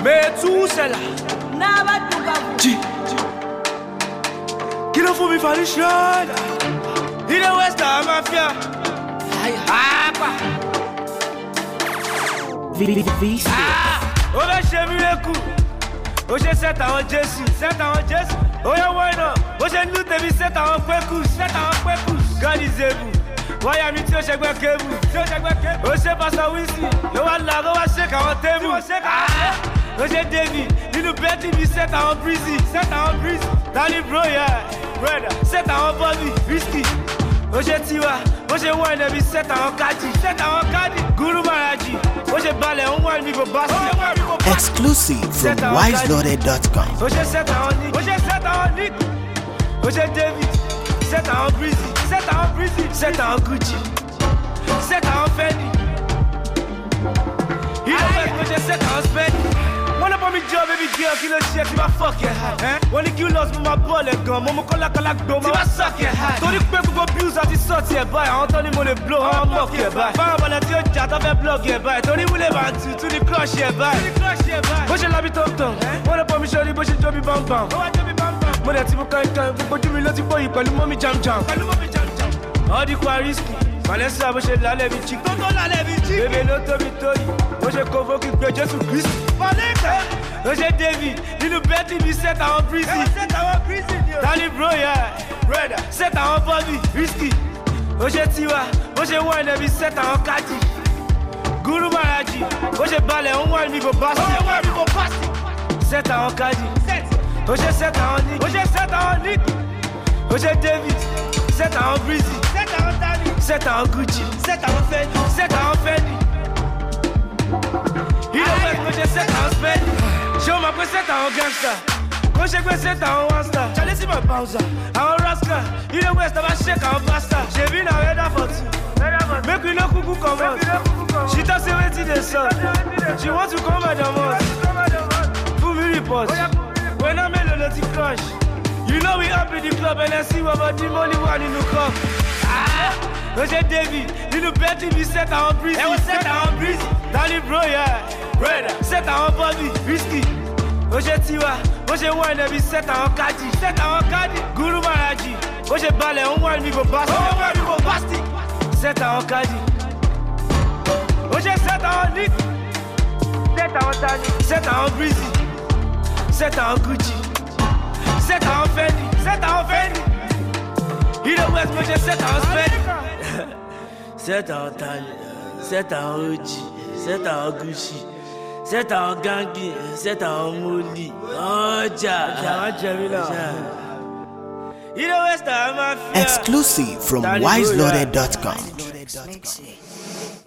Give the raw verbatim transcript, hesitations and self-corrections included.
Mais tout c'est là. G. Qui le faut me faire les choses? Il est West à Mafia. Ah quoi? Ah! On va chez lui les coups. Oh j'ai sept ans en Jesse, sept ans en Jesse. Oh y'a why not? Oh j'ai nous t'es mis sept ans en Kwekus, sept ans en Kwekus. Galisez-vous. Voyez mi tí ó ṣe gbé kébù, tí ó ṣe gbé kébù. Ó ṣe pásọ wíìsì, ló wá là ló wá ṣe káwọn tébù. Ó ṣe David, nínú bẹ́ẹ̀tì mi set àwọn breezy, set àwọn breezy. Tani bro yẹ, brother, set àwọn Bobby, risky. Ó ṣe Tiwa, ó ṣe wọ́n ẹ̀nẹ́bí set àwọn kájì, set àwọn kájì. Guru Maraji, ó ṣe balẹ̀ ń wọ́n mi kò bá sí. Exclusive from wise loaded dot com. Ó ṣe set àwọn Nick, ó ṣe set àwọn Nick. Ó ṣe David, set àwọn breezy. Set our breezy, set our Gucci, set our Fendi. You know what? We just set our Fendi. Wanna buy me job, baby girl, kill a shit, you fuck your hat. Eh? Wanna you lost my ball and gun, mama call like a like dome, I suck your hat. Don't you pay for abuse at the sort here, boy. I don't need money blow, I'm mock here, boy. Fire ball at your chat, I've a blog here, boy. Don't even live on to to the crush here, boy. To the crush here, boy. Push your lobby top down. Wanna buy me shorty, push your jobby bam bam. Oh, I jobby bam bam. Money at you can't come, but you will let you boy, you call mommy jam jam. All the quarries, Vanessa, we should let me chick. Don't let me chick. Baby, no to be told. We should convoke it, just to Christ. Vanessa, we should David. You better be set our breezy. Set our breezy. Tani bro, yeah. Brother, set our Bobby, risky. We should Tiwa. We should wine and be set our Kaji. Guru Maraji. We should ballet on wine, we go bust. We go bust. Set our Kaji. We should set our Nick. We should set our Nick. We should David. Set our breezy, set our Danny, set our Gucci, set our Fendi, set our Fendi. You know what? We just set our Fendi. Show my boy set our gangster. Go shake we set our one star. Charlie see my bouncer, our rascal. You know West never shake our bastard. She been a weather for two. Make we no cuckoo come out. She does say wait till the sun. She wants to come at the most. Full me report. When I'm in the crush. You know we up in the club and I see what about the money one in the cup. Ah, we say David, you know better be set our breezy, set our breezy. Danny bro, yeah, brother, set our Bobby, risky. We say Tiwa, we say wine and be set our Kaji, set our Kaji. Guru Maraji, we say ballet on wine we go bust, we go bust it. Set our Kaji, we say set our Nick, set our Danny, set our breezy, set our Gucci. Set our Fendi, set our Fendi. You know West, we just set our Fendi. Set our Tanya, set our O G, set our Gucci, set our Gangi, set our Muli. Oh, ja, you know West, I'm a Exclusive from wise loaded dot com.